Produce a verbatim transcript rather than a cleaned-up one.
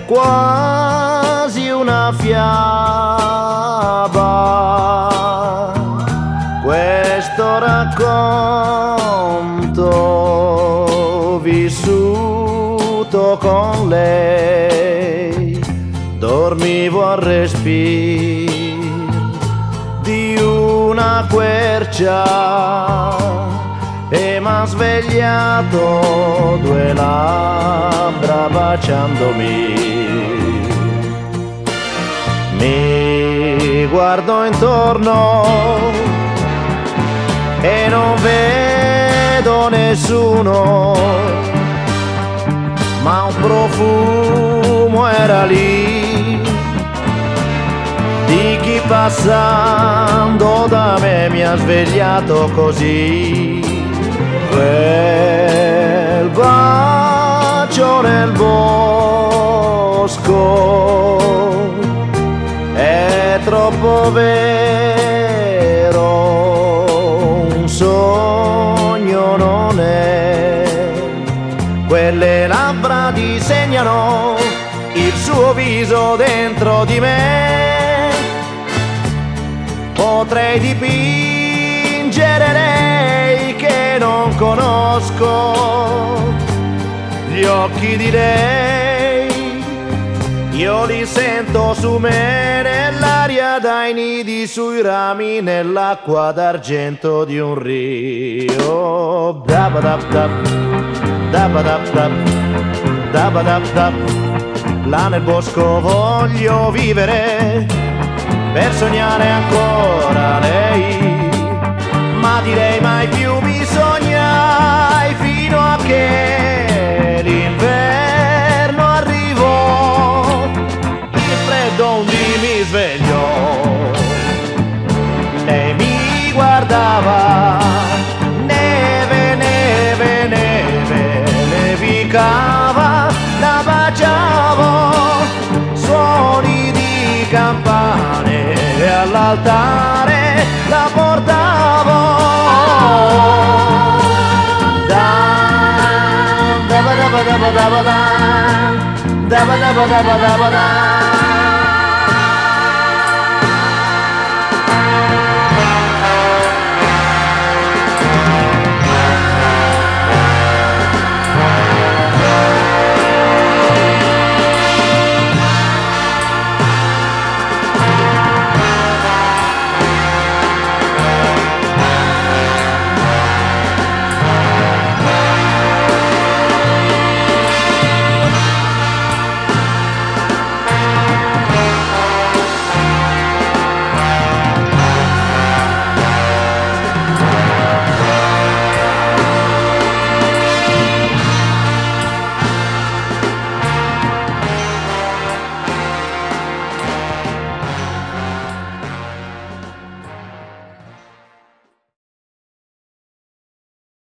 quasi una fiaba questo racconto vissuto con lei. Dormivo al respiro di una quercia e m'ha svegliato due labbra baciandomi. Mi guardo intorno e non vedo nessuno, ma un profumo era lì di chi passando da me mi ha svegliato così. Quel bacio nel bosco è troppo vero, un sogno non è. Quelle labbra disegnano il suo viso dentro di me. Potrei dipingere lei che non conosco, gli occhi di lei, io li sento su me nell'aria dai nidi sui rami, nell'acqua d'argento di un rio. Dabadab-dab, dabadab-dab, dabadab-dab. Là nel bosco voglio vivere per sognare ancora lei, ma direi mai più mi sognai fino a che l'inverno arrivò. Il freddo un dì mi svegliò, lei mi guardava, neve, neve, neve, nevicava, la baciavo, suoni di campane e all'altare la portavo. Da da ba da ba da ba da ba da da ba da ba da ba da ba da.